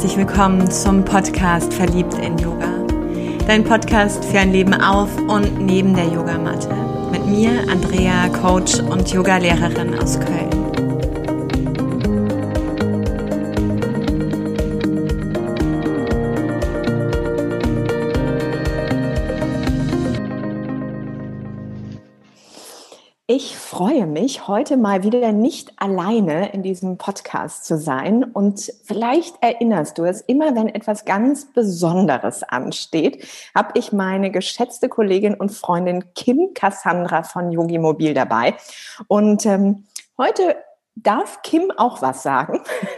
herzlich willkommen zum Podcast Verliebt in Yoga. Dein Podcast für ein Leben auf und neben der Yogamatte. Mit mir, Andrea, Coach und Yogalehrerin aus Köln. Ich freue mich, heute mal wieder nicht alleine in diesem Podcast zu sein. Und vielleicht erinnerst du es, immer wenn etwas ganz Besonderes ansteht, habe ich meine geschätzte Kollegin und Freundin Kim Cassandra von Yogimobil dabei. Und heute darf Kim auch was sagen.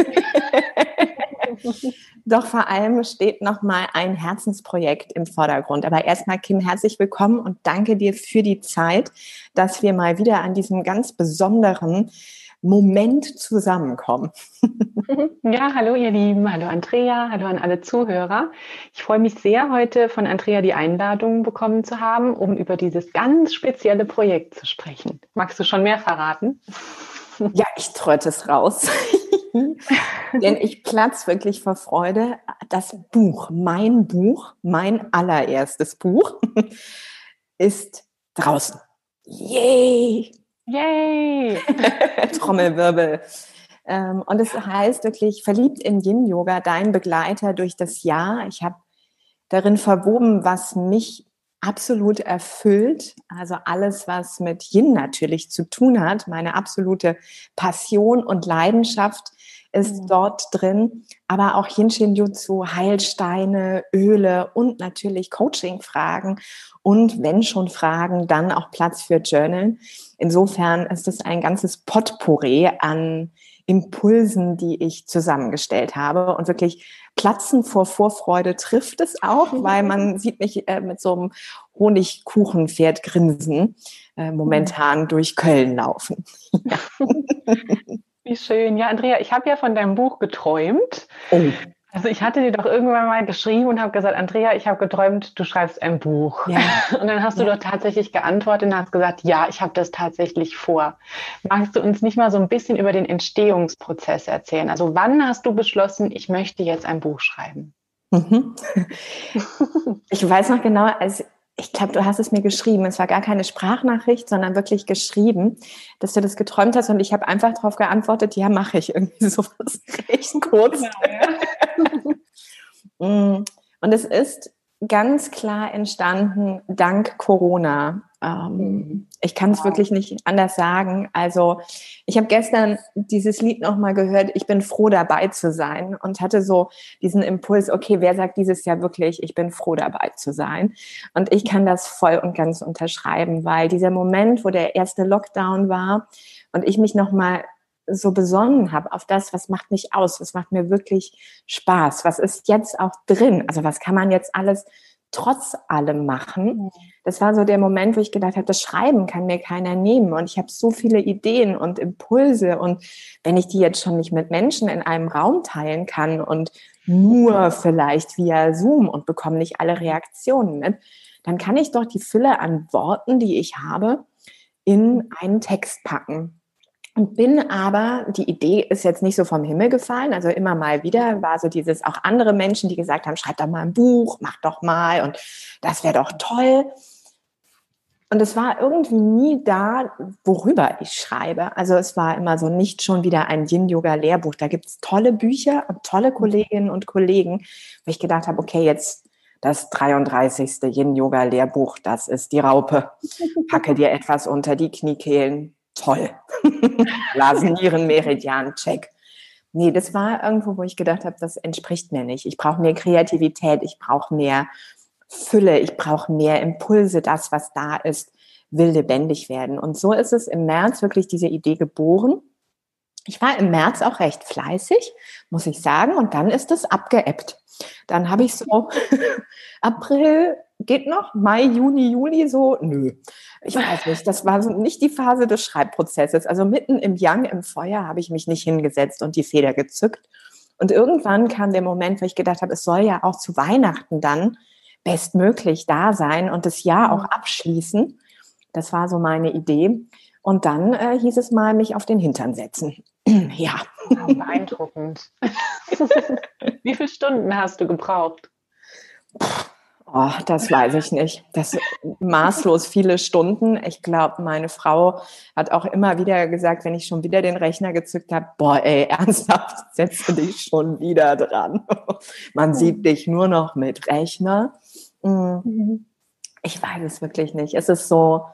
Doch vor allem steht nochmal ein Herzensprojekt im Vordergrund. Aber erstmal, Kim, herzlich willkommen und danke dir für die Zeit, dass wir mal wieder an diesem ganz besonderen Moment zusammenkommen. Ja, hallo ihr Lieben, hallo Andrea, hallo an alle Zuhörer. Ich freue mich sehr, heute von Andrea die Einladung bekommen zu haben, um über dieses ganz spezielle Projekt zu sprechen. Magst du schon mehr verraten? Ja, ich tröte es raus. Denn ich platze wirklich vor Freude. Das Buch, mein allererstes Buch, ist draußen. Yay! Yay! Trommelwirbel. Und es heißt wirklich Verliebt in Yin-Yoga, dein Begleiter durch das Jahr. Ich habe darin verwoben, was mich absolut erfüllt. Also alles, was mit Yin natürlich zu tun hat. Meine absolute Passion und Leidenschaft ist dort drin. Aber auch Yin-Shin-Jutsu, Heilsteine, Öle und natürlich Coaching-Fragen. Und wenn schon Fragen, dann auch Platz für Journalen. Insofern ist es ein ganzes Potpourri an Impulsen, die ich zusammengestellt habe. Und wirklich platzen vor Vorfreude trifft es auch, weil man sieht mich mit so einem Honigkuchenpferd grinsen momentan durch Köln laufen. Ja. Wie schön. Ja, Andrea, ich habe ja von deinem Buch geträumt. Oh. Also ich hatte dir doch irgendwann mal geschrieben und habe gesagt, Andrea, ich habe geträumt, du schreibst ein Buch. Ja. Und dann hast du doch tatsächlich geantwortet und hast gesagt, ja, ich habe das tatsächlich vor. Magst du uns nicht mal so ein bisschen über den Entstehungsprozess erzählen? Also wann hast du beschlossen, ich möchte jetzt ein Buch schreiben? Ich weiß noch genau, ich glaube, du hast es mir geschrieben. Es war gar keine Sprachnachricht, sondern wirklich geschrieben, dass du das geträumt hast. Und ich habe einfach darauf geantwortet, ja, mache ich. Irgendwie sowas recht kurz. Genau, ja. Und es ist ganz klar entstanden dank Corona. Ich kann es wirklich nicht anders sagen. Also ich habe gestern dieses Lied nochmal gehört, ich bin froh dabei zu sein und hatte so diesen Impuls, okay, wer sagt dieses Jahr wirklich, ich bin froh dabei zu sein? Und ich kann das voll und ganz unterschreiben, weil dieser Moment, wo der erste Lockdown war und ich mich nochmal so besonnen habe auf das, was macht mich aus, was macht mir wirklich Spaß, was ist jetzt auch drin, also was kann man jetzt alles trotz allem machen. Das war so der Moment, wo ich gedacht habe, das Schreiben kann mir keiner nehmen und ich habe so viele Ideen und Impulse und wenn ich die jetzt schon nicht mit Menschen in einem Raum teilen kann und nur vielleicht via Zoom und bekomme nicht alle Reaktionen mit, dann kann ich doch die Fülle an Worten, die ich habe, in einen Text packen. Und bin aber, die Idee ist jetzt nicht so vom Himmel gefallen, also immer mal wieder war so dieses, auch andere Menschen, die gesagt haben, schreib doch mal ein Buch, mach doch mal und das wäre doch toll. Und es war irgendwie nie da, worüber ich schreibe. Also es war immer so nicht schon wieder ein Yin-Yoga-Lehrbuch. Da gibt es tolle Bücher und tolle Kolleginnen und Kollegen, wo ich gedacht habe, okay, jetzt das 33. Yin-Yoga-Lehrbuch, das ist die Raupe. Packe dir etwas unter die Kniekehlen. Toll. Blasen, Meridian, check. Nee, das war irgendwo, wo ich gedacht habe, das entspricht mir nicht. Ich brauche mehr Kreativität, ich brauche mehr Fülle, ich brauche mehr Impulse. Das, was da ist, will lebendig werden. Und so ist es im März wirklich diese Idee geboren. Ich war im März auch recht fleißig, muss ich sagen. Und dann ist es abgeebbt. Dann habe ich so April, geht noch, Mai, Juni, Juli so, nö. Ich weiß nicht, das war so nicht die Phase des Schreibprozesses. Also mitten im Yang, im Feuer, habe ich mich nicht hingesetzt und die Feder gezückt. Und irgendwann kam der Moment, wo ich gedacht habe, es soll ja auch zu Weihnachten dann bestmöglich da sein und das Jahr auch abschließen. Das war so meine Idee. Und dann hieß es mal, mich auf den Hintern setzen. Ja. Beeindruckend. Wie viele Stunden hast du gebraucht? Oh, das weiß ich nicht. Das maßlos viele Stunden. Ich glaube, meine Frau hat auch immer wieder gesagt, wenn ich schon wieder den Rechner gezückt habe, boah, ey, ernsthaft, setzt du dich schon wieder dran. Man sieht dich nur noch mit Rechner. Ich weiß es wirklich nicht. Es ist so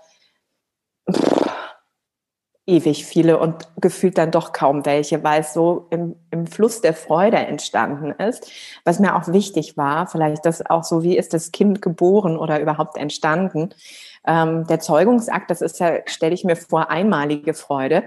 ewig viele und gefühlt dann doch kaum welche, weil es so im Fluss der Freude entstanden ist. Was mir auch wichtig war, vielleicht das auch so, wie ist das Kind geboren oder überhaupt entstanden? Der Zeugungsakt, das ist ja, stelle ich mir vor, einmalige Freude.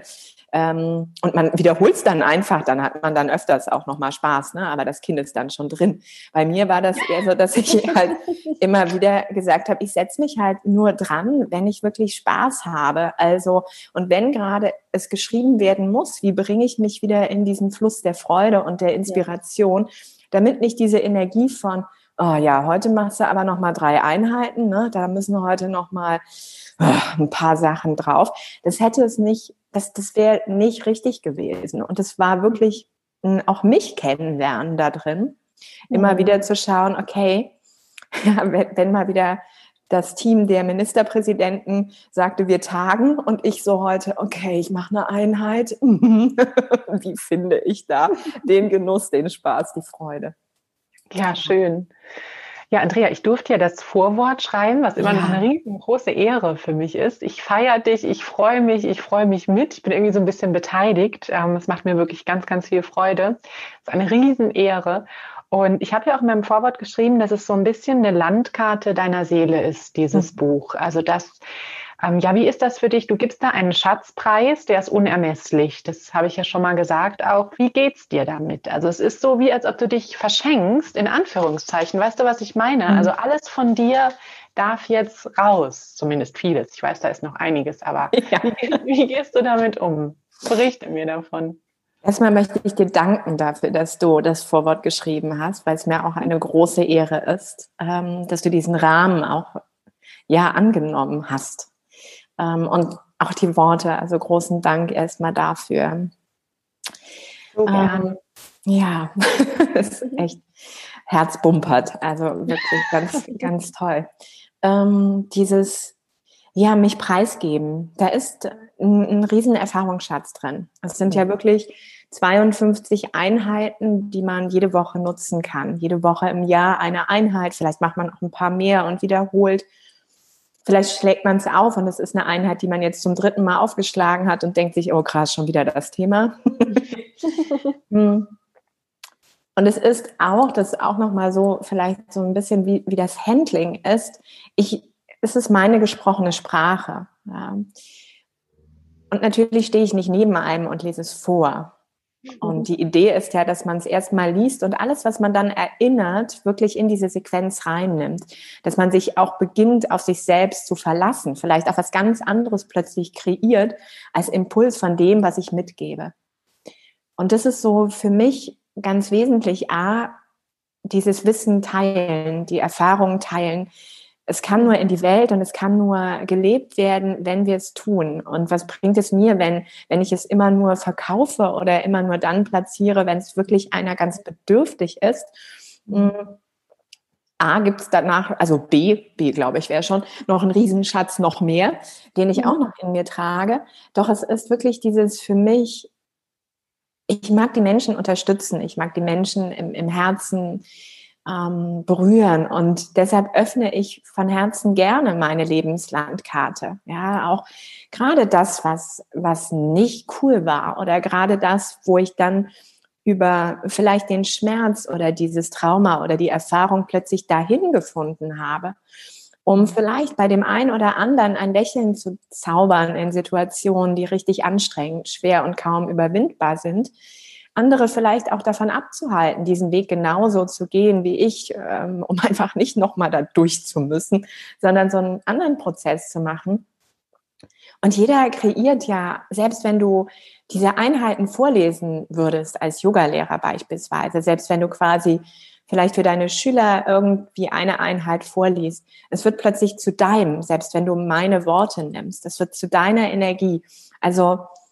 Und man wiederholt es dann einfach, dann hat man dann öfters auch nochmal Spaß, ne? Aber das Kind ist dann schon drin. Bei mir war das eher so, dass ich halt immer wieder gesagt habe, ich setze mich halt nur dran, wenn ich wirklich Spaß habe. Also, und wenn gerade es geschrieben werden muss, wie bringe ich mich wieder in diesen Fluss der Freude und der Inspiration, damit nicht diese Energie von, oh ja, heute machst du aber nochmal 3 Einheiten, ne? Da müssen heute nochmal ein paar Sachen drauf. Das hätte es nicht, das wäre nicht richtig gewesen. Und es war wirklich auch mich kennenlernen da drin, immer wieder zu schauen, okay, ja, wenn mal wieder das Team der Ministerpräsidenten sagte, wir tagen und ich so heute, okay, ich mache eine Einheit. Wie finde ich da den Genuss, den Spaß, die Freude? Ja, schön. Ja, Andrea, ich durfte ja das Vorwort schreiben, was immer noch eine riesengroße Ehre für mich ist. Ich feiere dich, ich freue mich mit. Ich bin irgendwie so ein bisschen beteiligt. Es macht mir wirklich ganz, ganz viel Freude. Es ist eine Riesenehre. Und ich habe ja auch in meinem Vorwort geschrieben, dass es so ein bisschen eine Landkarte deiner Seele ist, dieses Buch. Also das, ja, wie ist das für dich? Du gibst da einen Schatzpreis, der ist unermesslich. Das habe ich ja schon mal gesagt auch. Wie geht's dir damit? Also es ist so, wie als ob du dich verschenkst, in Anführungszeichen. Weißt du, was ich meine? Also alles von dir darf jetzt raus. Zumindest vieles. Ich weiß, da ist noch einiges. Aber wie gehst du damit um? Berichte mir davon. Erstmal möchte ich dir danken dafür, dass du das Vorwort geschrieben hast, weil es mir auch eine große Ehre ist, dass du diesen Rahmen auch angenommen hast. Und auch die Worte, also großen Dank erstmal dafür. So gern. Ja, das ist echt herzbumpert, also wirklich ganz, ganz toll. Mich preisgeben, da ist ein riesen Erfahrungsschatz drin. Es sind ja wirklich 52 Einheiten, die man jede Woche nutzen kann. Jede Woche im Jahr eine Einheit, vielleicht macht man auch ein paar mehr und wiederholt. Vielleicht schlägt man es auf und es ist eine Einheit, die man jetzt zum 3. Mal aufgeschlagen hat und denkt sich, oh krass, schon wieder das Thema. Und es ist auch, das ist auch nochmal so, vielleicht so ein bisschen wie das Handling ist. Es ist meine gesprochene Sprache. Ja. Und natürlich stehe ich nicht neben einem und lese es vor. Und die Idee ist ja, dass man es erstmal liest und alles, was man dann erinnert, wirklich in diese Sequenz reinnimmt. Dass man sich auch beginnt, auf sich selbst zu verlassen, vielleicht auch was ganz anderes plötzlich kreiert, als Impuls von dem, was ich mitgebe. Und das ist so für mich ganz wesentlich, dieses Wissen teilen, die Erfahrungen teilen. Es kann nur in die Welt und es kann nur gelebt werden, wenn wir es tun. Und was bringt es mir, wenn ich es immer nur verkaufe oder immer nur dann platziere, wenn es wirklich einer ganz bedürftig ist? A, gibt es danach, also B glaube ich, wäre schon noch ein Riesenschatz, noch mehr, den ich auch noch in mir trage. Doch es ist wirklich dieses für mich, ich mag die Menschen unterstützen, ich mag die Menschen im Herzen berühren und deshalb öffne ich von Herzen gerne meine Lebenslandkarte. Ja, auch gerade das, was nicht cool war oder gerade das, wo ich dann über vielleicht den Schmerz oder dieses Trauma oder die Erfahrung plötzlich dahin gefunden habe, um vielleicht bei dem einen oder anderen ein Lächeln zu zaubern in Situationen, die richtig anstrengend, schwer und kaum überwindbar sind. Andere vielleicht auch davon abzuhalten, diesen Weg genauso zu gehen wie ich, um einfach nicht nochmal da durch zu müssen, sondern so einen anderen Prozess zu machen. Und jeder kreiert ja, selbst wenn du diese Einheiten vorlesen würdest, als Yogalehrer beispielsweise, selbst wenn du quasi vielleicht für deine Schüler irgendwie eine Einheit vorliest, es wird plötzlich zu deinem, selbst wenn du meine Worte nimmst, es wird zu deiner Energie. Also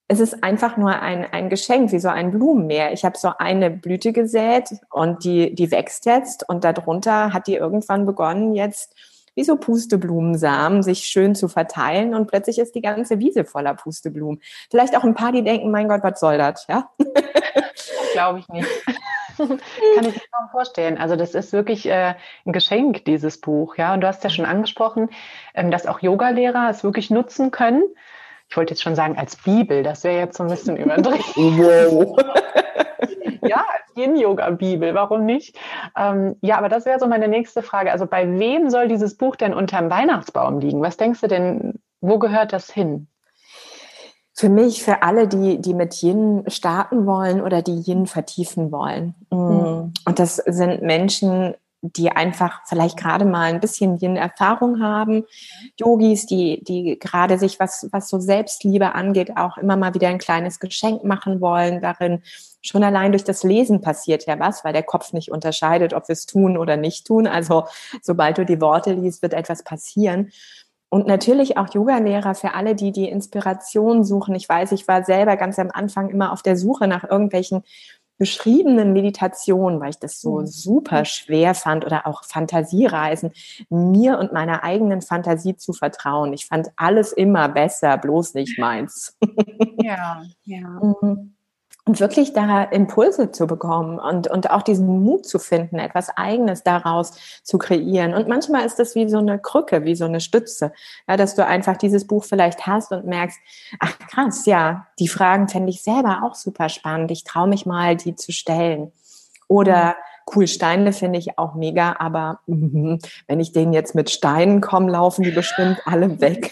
es ist einfach nur ein Geschenk, wie so ein Blumenmeer. Ich habe so eine Blüte gesät und die wächst jetzt und darunter hat die irgendwann begonnen, jetzt wie so Pusteblumensamen sich schön zu verteilen und plötzlich ist die ganze Wiese voller Pusteblumen. Vielleicht auch ein paar, die denken, mein Gott, was soll das, ja? Glaube ich nicht. Kann ich mir kaum vorstellen. Also das ist wirklich ein Geschenk, dieses Buch. Ja, und du hast ja schon angesprochen, dass auch Yogalehrer es wirklich nutzen können. Ich wollte jetzt schon sagen als Bibel, das wäre jetzt so ein bisschen übertrieben. Wow. Ja, als Yin-Yoga-Bibel, warum nicht? Ja, aber das wäre so meine nächste Frage. Also bei wem soll dieses Buch denn unterm Weihnachtsbaum liegen? Was denkst du denn, wo gehört das hin? Für mich, für alle, die mit Yin starten wollen oder die Yin vertiefen wollen. Und das sind Menschen, die einfach vielleicht gerade mal ein bisschen Yin-Erfahrung haben. Yogis, die gerade sich, was so Selbstliebe angeht, auch immer mal wieder ein kleines Geschenk machen wollen darin. Schon allein durch das Lesen passiert ja was, weil der Kopf nicht unterscheidet, ob wir es tun oder nicht tun. Also sobald du die Worte liest, wird etwas passieren. Und natürlich auch Yoga-Lehrer für alle, die Inspiration suchen. Ich weiß, ich war selber ganz am Anfang immer auf der Suche nach irgendwelchen beschriebenen Meditationen, weil ich das so super schwer fand oder auch Fantasiereisen, mir und meiner eigenen Fantasie zu vertrauen. Ich fand alles immer besser, bloß nicht meins. Ja, ja. Und wirklich da Impulse zu bekommen und auch diesen Mut zu finden, etwas Eigenes daraus zu kreieren. Und manchmal ist das wie so eine Krücke, wie so eine Stütze, ja, dass du einfach dieses Buch vielleicht hast und merkst, ach krass, ja, die Fragen fände ich selber auch super spannend. Ich traue mich mal, die zu stellen. Oder cool, Steine finde ich auch mega, aber wenn ich denen jetzt mit Steinen komme, laufen die bestimmt alle weg.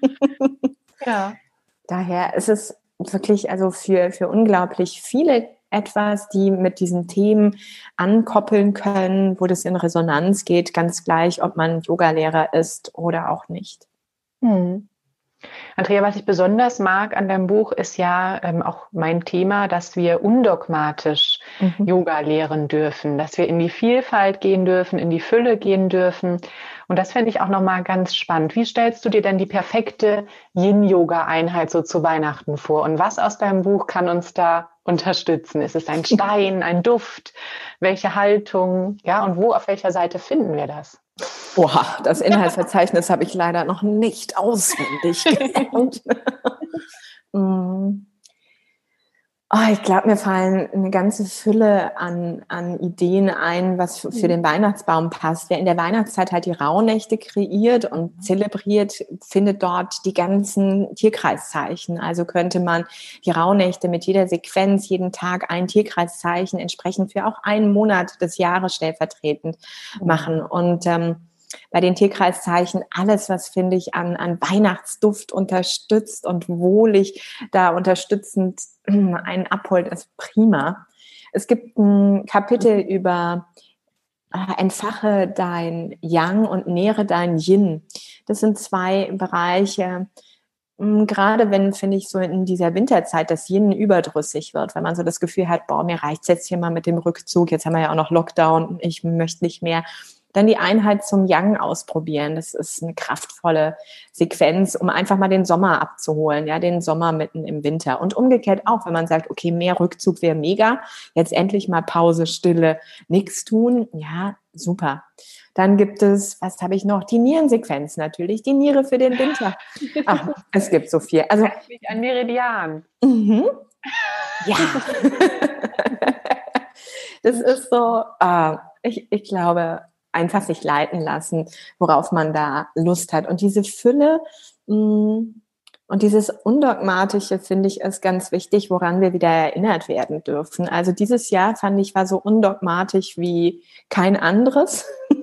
Ja. Daher ist es wirklich also für unglaublich viele etwas, die mit diesen Themen ankoppeln können, wo das in Resonanz geht, ganz gleich, ob man Yogalehrer ist oder auch nicht. Andrea, was ich besonders mag an deinem Buch ist ja auch mein Thema, dass wir undogmatisch Yoga lehren dürfen, dass wir in die Vielfalt gehen dürfen, in die Fülle gehen dürfen. Und das fände ich auch nochmal ganz spannend. Wie stellst du dir denn die perfekte Yin-Yoga-Einheit so zu Weihnachten vor? Und was aus deinem Buch kann uns da unterstützen? Ist es ein Stein, ein Duft? Welche Haltung? Ja, und wo, auf welcher Seite finden wir das? Boah, das Inhaltsverzeichnis habe ich leider noch nicht auswendig gelernt. Ich glaube, mir fallen eine ganze Fülle an Ideen ein, was für den Weihnachtsbaum passt. Wer in der Weihnachtszeit halt die Rauhnächte kreiert und zelebriert, findet dort die ganzen Tierkreiszeichen. Also könnte man die Rauhnächte mit jeder Sequenz, jeden Tag ein Tierkreiszeichen entsprechend für auch einen Monat des Jahres stellvertretend machen. Und bei den Tierkreiszeichen alles, was finde ich an Weihnachtsduft unterstützt und wohlig da unterstützend einen abholt, ist prima. Es gibt ein Kapitel über entfache dein Yang und nähre dein Yin. Das sind zwei Bereiche, gerade wenn, finde ich, so in dieser Winterzeit das Yin überdrüssig wird, wenn man so das Gefühl hat, boah, mir reicht's jetzt hier mal mit dem Rückzug, jetzt haben wir ja auch noch Lockdown, ich möchte nicht mehr. Dann die Einheit zum Yang ausprobieren. Das ist eine kraftvolle Sequenz, um einfach mal den Sommer abzuholen, ja, den Sommer mitten im Winter. Und umgekehrt auch, wenn man sagt, okay, mehr Rückzug wäre mega, jetzt endlich mal Pause, Stille, nichts tun, ja, super. Dann gibt es, was habe ich noch? Die Nierensequenz natürlich, die Niere für den Winter. Ach, es gibt so viel. Also ein Meridian. Ja. Das ist so, ich glaube, einfach sich leiten lassen, worauf man da Lust hat. Und diese Fülle und dieses Undogmatische, finde ich, ist ganz wichtig, woran wir wieder erinnert werden dürfen. Also dieses Jahr, fand ich, war so undogmatisch wie kein anderes.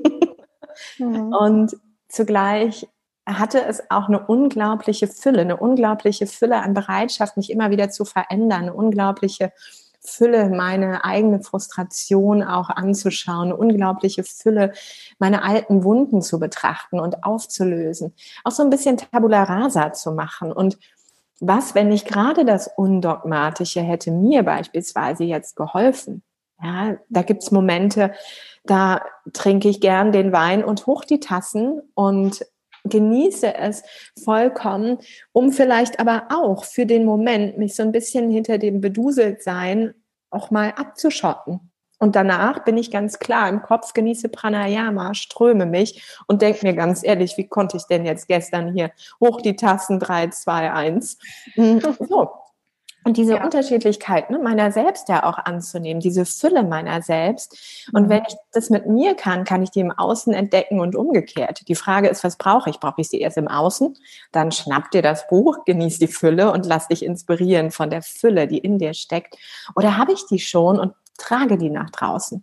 Und zugleich hatte es auch eine unglaubliche Fülle an Bereitschaft, mich immer wieder zu verändern, eine unglaubliche Fülle, meine eigene Frustration auch anzuschauen, eine unglaubliche Fülle, meine alten Wunden zu betrachten und aufzulösen. Auch so ein bisschen Tabula rasa zu machen. Und was, wenn nicht gerade das Undogmatische hätte mir beispielsweise jetzt geholfen? Ja, da gibt's Momente, da trinke ich gern den Wein und hoch die Tassen und genieße es vollkommen, um vielleicht aber auch für den Moment mich so ein bisschen hinter dem Beduseltsein auch mal abzuschotten. Und danach bin ich ganz klar im Kopf, genieße Pranayama, ströme mich und denke mir ganz ehrlich, wie konnte ich denn jetzt gestern hier hoch die Tasten 3, 2, 1. So. Und diese Unterschiedlichkeit, ne, meiner selbst ja auch anzunehmen, diese Fülle meiner selbst. Und wenn ich das mit mir kann ich die im Außen entdecken und umgekehrt. Die Frage ist, was brauche ich? Brauche ich sie erst im Außen? Dann schnapp dir das Buch, genieß die Fülle und lass dich inspirieren von der Fülle, die in dir steckt. Oder habe ich die schon und trage die nach draußen?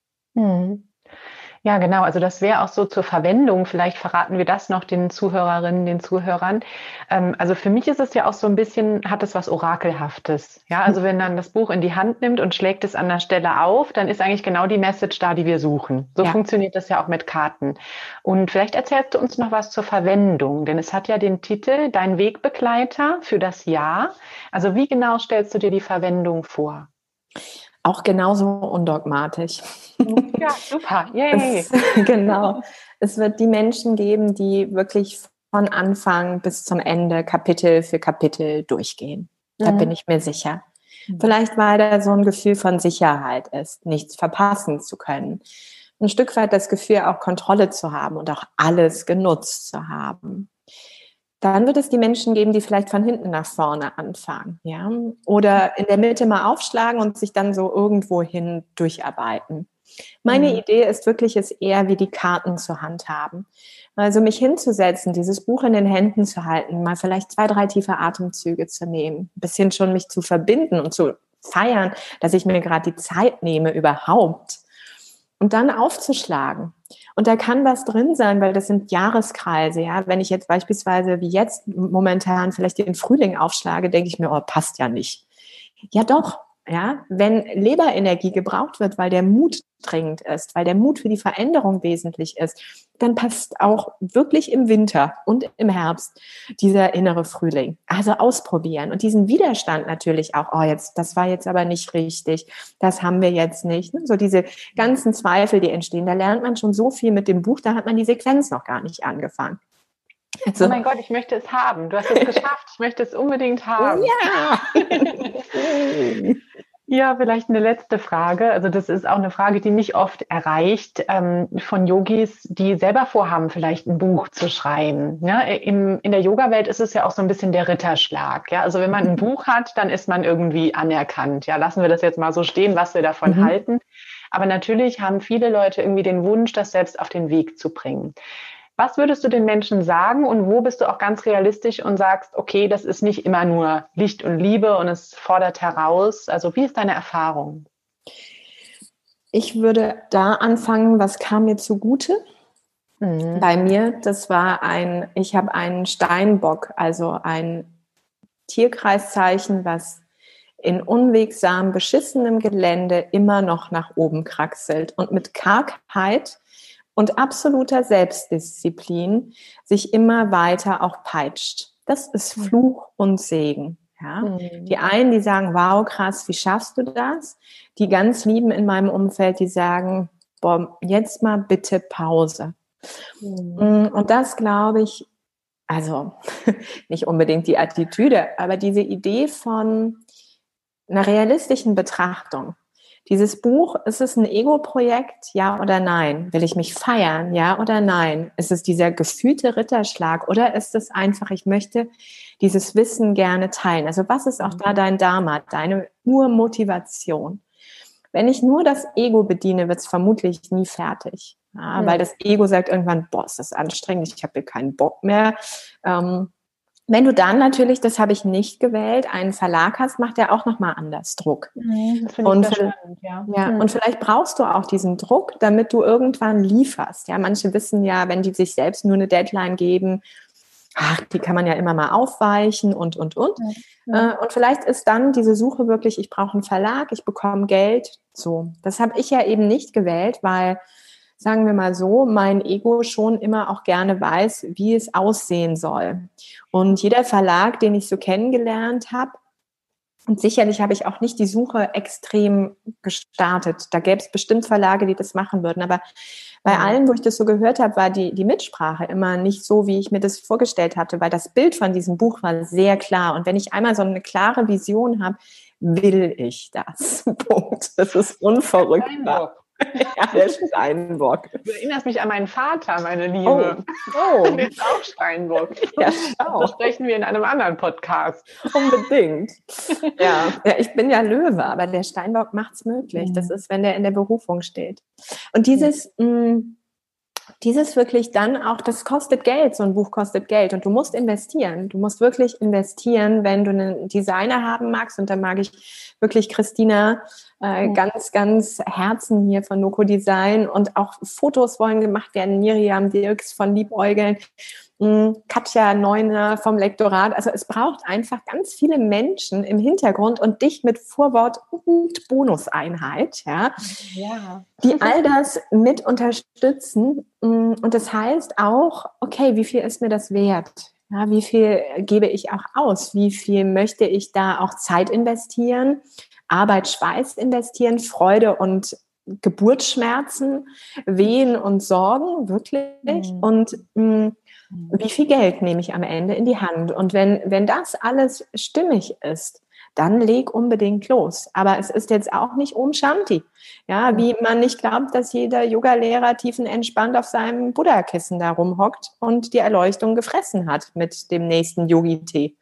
Ja, genau. Also das wäre auch so zur Verwendung. Vielleicht verraten wir das noch den Zuhörerinnen, den Zuhörern. Also für mich ist es ja auch so ein bisschen, hat es was Orakelhaftes. Ja, also wenn man das Buch in die Hand nimmt und schlägt es an der Stelle auf, dann ist eigentlich genau die Message da, die wir suchen. So funktioniert das ja auch mit Karten. Und vielleicht erzählst du uns noch was zur Verwendung, denn es hat ja den Titel Dein Wegbegleiter für das Jahr. Also wie genau stellst du dir die Verwendung vor? Auch genauso undogmatisch. Ja, super. Yay. Genau. Es wird die Menschen geben, die wirklich von Anfang bis zum Ende Kapitel für Kapitel durchgehen. Da bin ich mir sicher. Vielleicht, weil da so ein Gefühl von Sicherheit ist, nichts verpassen zu können. Ein Stück weit das Gefühl, auch Kontrolle zu haben und auch alles genutzt zu haben. Dann wird es die Menschen geben, die vielleicht von hinten nach vorne anfangen, ja, oder in der Mitte mal aufschlagen und sich dann so irgendwo hin durcharbeiten. Meine Idee ist wirklich, es eher wie die Karten zur Hand haben. Also mich hinzusetzen, dieses Buch in den Händen zu halten, mal vielleicht 2, 3 tiefe Atemzüge zu nehmen, ein bisschen schon mich zu verbinden und zu feiern, dass ich mir gerade die Zeit nehme überhaupt. Und dann aufzuschlagen. Und da kann was drin sein, weil das sind Jahreskreise. Ja, wenn ich jetzt beispielsweise wie jetzt momentan vielleicht den Frühling aufschlage, denke ich mir, oh, passt ja nicht. Ja, doch. Ja, wenn Leberenergie gebraucht wird, weil der Mut dringend ist, weil der Mut für die Veränderung wesentlich ist, dann passt auch wirklich im Winter und im Herbst dieser innere Frühling. Also ausprobieren und diesen Widerstand natürlich auch, oh, jetzt, das war jetzt aber nicht richtig, das haben wir jetzt nicht. So diese ganzen Zweifel, die entstehen, da lernt man schon so viel mit dem Buch, da hat man die Sequenz noch gar nicht angefangen. Also, oh mein Gott, ich möchte es haben. Du hast es geschafft. Ich möchte es unbedingt haben. Ja! Ja, vielleicht eine letzte Frage. Also das ist auch eine Frage, die mich oft erreicht von Yogis, die selber vorhaben, vielleicht ein Buch zu schreiben. Ja, in der Yoga-Welt ist es ja auch so ein bisschen der Ritterschlag. Ja, also wenn man ein Buch hat, dann ist man irgendwie anerkannt. Ja, lassen wir das jetzt mal so stehen, was wir davon halten. Aber natürlich haben viele Leute irgendwie den Wunsch, das selbst auf den Weg zu bringen. Was würdest du den Menschen sagen und wo bist du auch ganz realistisch und sagst, okay, das ist nicht immer nur Licht und Liebe und es fordert heraus. Also wie ist deine Erfahrung? Ich würde da anfangen, was kam mir zugute? Bei mir, ich habe einen Steinbock, also ein Tierkreiszeichen, was in unwegsam beschissenem Gelände immer noch nach oben kraxelt und mit Kargheit und absoluter Selbstdisziplin sich immer weiter auch peitscht. Das ist Fluch und Segen. Ja? Die einen, die sagen, wow, krass, wie schaffst du das? Die ganz Lieben in meinem Umfeld, die sagen, boah, jetzt mal bitte Pause. Und das glaube ich, also nicht unbedingt die Attitüde, aber diese Idee von einer realistischen Betrachtung. Dieses Buch, ist es ein Ego-Projekt, ja oder nein? Will ich mich feiern, ja oder nein? Ist es dieser gefühlte Ritterschlag oder ist es einfach, ich möchte dieses Wissen gerne teilen? Also was ist auch da dein Dharma, deine Urmotivation? Wenn ich nur das Ego bediene, wird es vermutlich nie fertig. Ja, weil das Ego sagt irgendwann, boah, ist das anstrengend, ich habe hier keinen Bock mehr. Wenn du dann natürlich, das habe ich nicht gewählt, einen Verlag hast, macht der auch nochmal anders Druck. Das finde ich sehr spannend, ja. Und vielleicht brauchst du auch diesen Druck, damit du irgendwann lieferst. Ja, manche wissen ja, wenn die sich selbst nur eine Deadline geben, ach, die kann man ja immer mal aufweichen und. Und vielleicht ist dann diese Suche wirklich, ich brauche einen Verlag, ich bekomme Geld. So, das habe ich ja eben nicht gewählt, weil, sagen wir mal so, mein Ego schon immer auch gerne weiß, wie es aussehen soll. Und jeder Verlag, den ich so kennengelernt habe, Und sicherlich habe ich auch nicht die Suche extrem gestartet. Da gäbe es bestimmt Verlage, die das machen würden. Aber bei allen, wo ich das so gehört habe, war die Mitsprache immer nicht so, wie ich mir das vorgestellt hatte, weil das Bild von diesem Buch war sehr klar. Und wenn ich einmal so eine klare Vision habe, will ich das. Punkt. Das ist unverrückbar. Ja, der Steinbock. Du erinnerst mich an meinen Vater, meine Liebe. Oh. Der ist auch Steinbock. Ja, das sprechen wir in einem anderen Podcast. Unbedingt. Ja, ich bin ja Löwe, aber der Steinbock macht es möglich. Das ist, wenn der in der Berufung steht. Und dieses wirklich dann auch, das kostet Geld, so ein Buch kostet Geld und du musst investieren. Du musst wirklich investieren, wenn du einen Designer haben magst, und da mag ich wirklich Christina ganz, ganz Herzen hier von Noko Design, und auch Fotos wollen gemacht werden, Miriam Dirks von Liebäugeln, Katja Neuner vom Lektorat. Also es braucht einfach ganz viele Menschen im Hintergrund und dich mit Vorwort und Bonuseinheit, ja, die all das mit unterstützen. Und das heißt auch, okay, wie viel ist mir das wert? Ja, wie viel gebe ich auch aus? Wie viel möchte ich da auch Zeit investieren, Arbeit, Schweiß investieren, Freude und Geburtsschmerzen, Wehen und Sorgen, wirklich? Und wie viel Geld nehme ich am Ende in die Hand? Und wenn das alles stimmig ist, dann leg unbedingt los. Aber es ist jetzt auch nicht Om Shanti. Ja, wie man nicht glaubt, dass jeder Yoga-Lehrer tiefenentspannt auf seinem Buddha-Kissen da rumhockt und die Erleuchtung gefressen hat mit dem nächsten Yogi-Tee.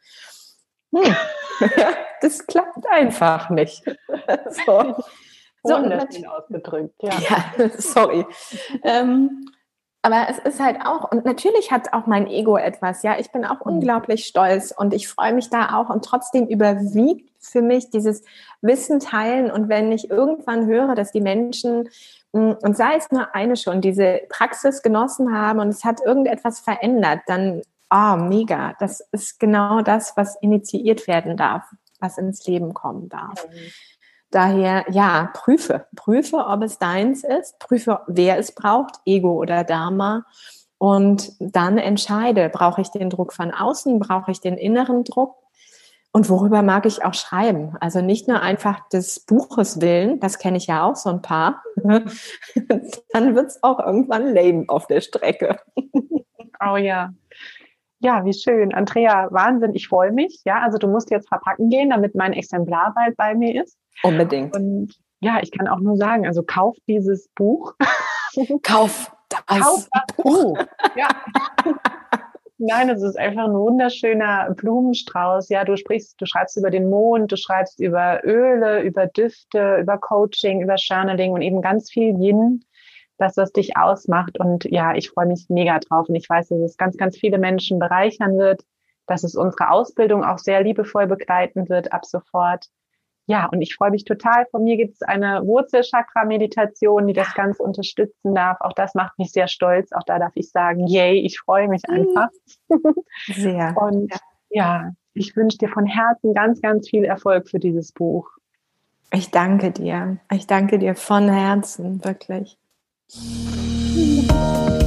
Das klappt einfach nicht. So. Wunderschön ausgedrückt, ja. Ja, sorry. Aber es ist halt auch, und natürlich hat auch mein Ego etwas, ja, ich bin auch unglaublich stolz und ich freue mich da auch, und trotzdem überwiegt für mich dieses Wissen teilen. Und wenn ich irgendwann höre, dass die Menschen, und sei es nur eine schon, diese Praxis genossen haben und es hat irgendetwas verändert, dann, mega, das ist genau das, was initiiert werden darf, was ins Leben kommen darf. Daher, ja, prüfe, ob es deins ist, prüfe, wer es braucht, Ego oder Dharma, und dann entscheide, brauche ich den Druck von außen, brauche ich den inneren Druck, und worüber mag ich auch schreiben? Also nicht nur einfach des Buches willen, das kenne ich ja auch so ein paar, dann wird es auch irgendwann lame auf der Strecke. Oh ja. Ja, wie schön. Andrea, Wahnsinn, ich freue mich. Ja, also du musst jetzt verpacken gehen, damit mein Exemplar bald bei mir ist. Unbedingt. Und ja, ich kann auch nur sagen, also kauf dieses Buch. Kauf das Buch. Ja. Nein, es ist einfach ein wunderschöner Blumenstrauß. Ja, du schreibst über den Mond, du schreibst über Öle, über Düfte, über Coaching, über Journaling und eben ganz viel Yin, dass das dich ausmacht. Und ja, ich freue mich mega drauf. Und ich weiß, dass es ganz, ganz viele Menschen bereichern wird, dass es unsere Ausbildung auch sehr liebevoll begleiten wird ab sofort. Ja, und ich freue mich total. Von mir gibt es eine Wurzelchakra-Meditation, die das Ganze unterstützen darf. Auch das macht mich sehr stolz. Auch da darf ich sagen, yay, ich freue mich einfach. Sehr. Und ja, ich wünsche dir von Herzen ganz, ganz viel Erfolg für dieses Buch. Ich danke dir. Ich danke dir von Herzen, wirklich.